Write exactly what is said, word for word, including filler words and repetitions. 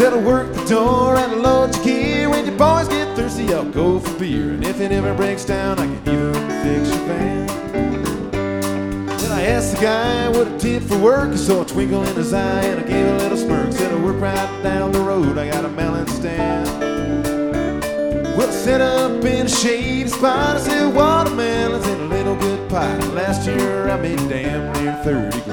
Said I'll work the door and load your gear. When your boys get thirsty, I'll go for beer. And if it ever breaks down, I can even fix your van. Then I asked the guy what it did for work. I saw a twinkle in his eye and I gave a little smirk. Said I work right down the road, I got a melon stand. Well, I set up in a shady spot. I said watermelons and a little good pie. Last year I made damn near thirty grand.